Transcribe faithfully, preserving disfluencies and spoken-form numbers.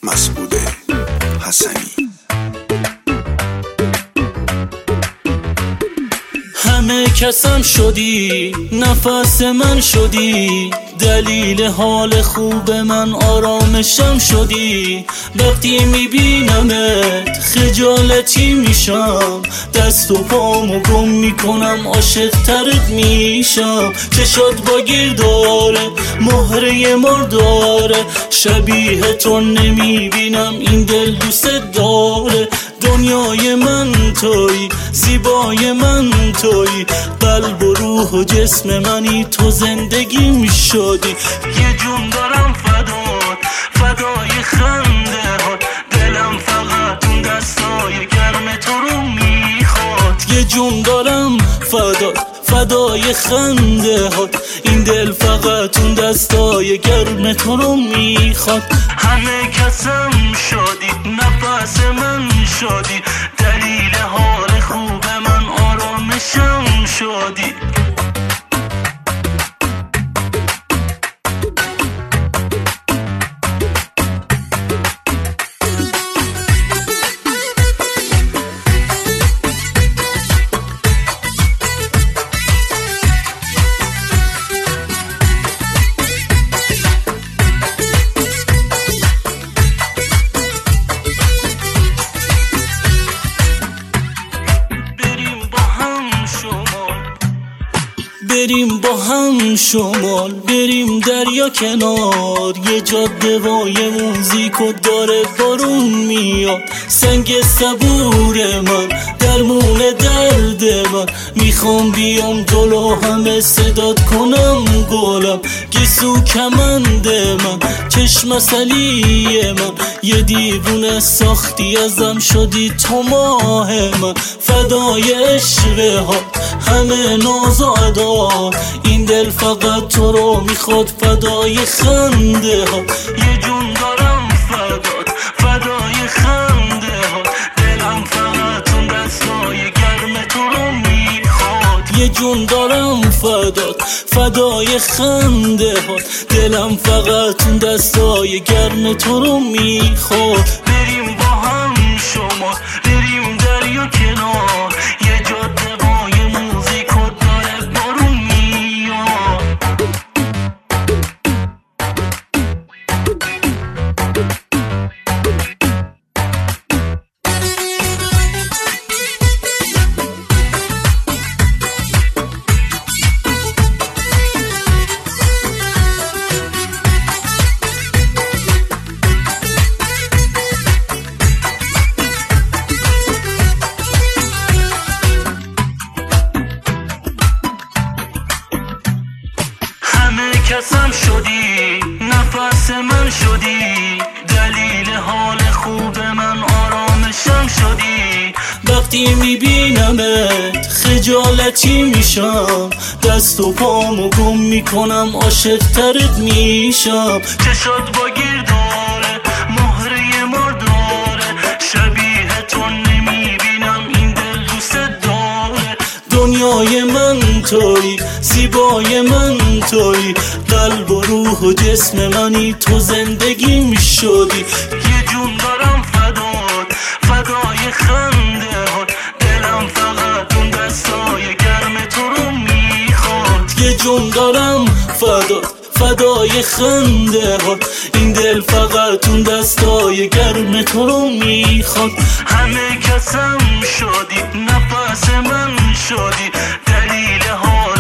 مسعود حسنی. همه کسم شدی، نفس من شدی، دلیل حال خوب من آرامشم شدی. وقتی میبینمت خجالتی میشم، دست و پامو گم میکنم، عاشق ترت میشم. چشات با گیرداره، مهره مرداره، شبیه تو نمیبینم، این دل دوست داره. دنیای من توی، زیبای من توی، قلب و روح و جسم منی، تو زندگی میشدی. یه جون دارم فدات، فدای خنده هات، دلم فقط اون دستای گرم تو رو میخواد. یه جون دارم فدات، فدای خنده هات، این دل فقط اون دستای گرم تو رو میخواد. همه کسم شدی، نفس من شدی، دلیل حال خوب من آرامشم شدی. بریم با هم شمال، بریم دریا کنار، یه جاده و یه موزیک و داره بارون میاد. سنگ صبور من، درمون درد من، میخوام بیام جلو همه صدات کنم گلم. گیسو کمند من، چشم عسلی من، یه دیوونه ساختی ازم، شدی تو ماه من. فدای عشق ها، همه ناز و ادا، این دل فقط تو رو میخواد، فدای خنده ها. یه جون دارم فدات، فدای خنده ها، دلم فقط اون دستای گرم تو رو میخواد. یه جون دارم فدات، فدای خنده ها، دلم فقط اون دستای گرم تو رو میخواد. بریم با هم شما، بریم دریا کنار، یه جاده با یه موزیک و داره بارون میاد. کسم شدی، نفس من شدی، دلیل حال خوب من آرامشم شدی. وقتی میبینمت خجالتی میشم، دست و پامو گم میکنم، عاشق ترت میشم. چشات با گیرداره، مهره مرداره، شبیه تو نمیبینم، این دل دوست داره. دنیای من توی، زیبای من توی، قلب و روح و جسم منی، تو زندگی میشدی. یه جون دارم فدات، فدای خنده هات، دلم فقط اون دستای گرم تو رو میخواد. یه جون دارم فدات، فدای خنده هات، این دل فقط اون دستای گرم تو رو میخواد. همه کسم شدی، نفس من شدی، دلیل حال